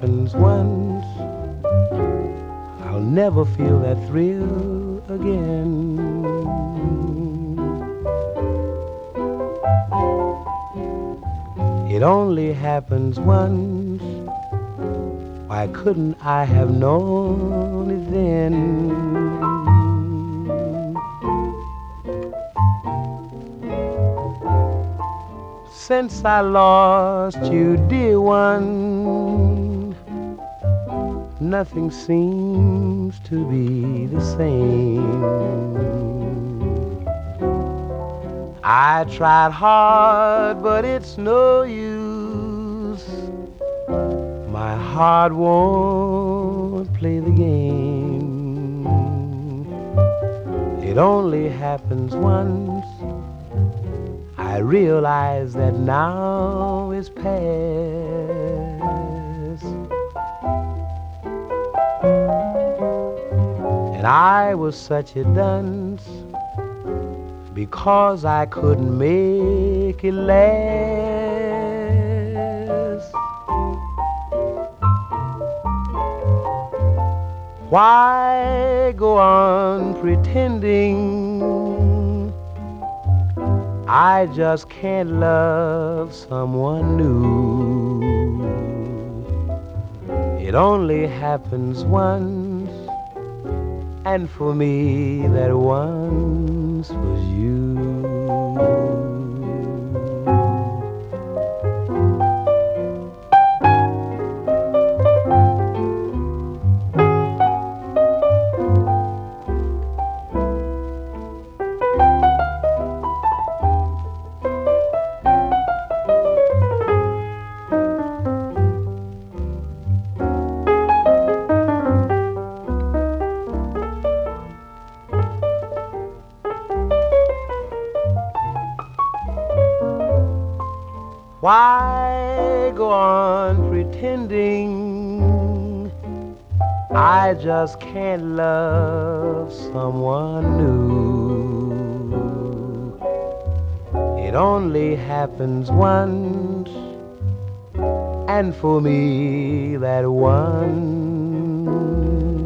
happens once, I'll never feel that thrill again. It only happens once. Why couldn't I have known it then? Since I lost you, dear one, nothing seems to be the same. I tried hard, but it's no use. My heart won't play the game. It only happens once. I realize that now is past. And I was such a dunce because I couldn't make it last. Why go on pretending I just can't love someone new? It only happens once, and for me that once was you. Why go on pretending I just can't love someone new? It only happens once, and for me that once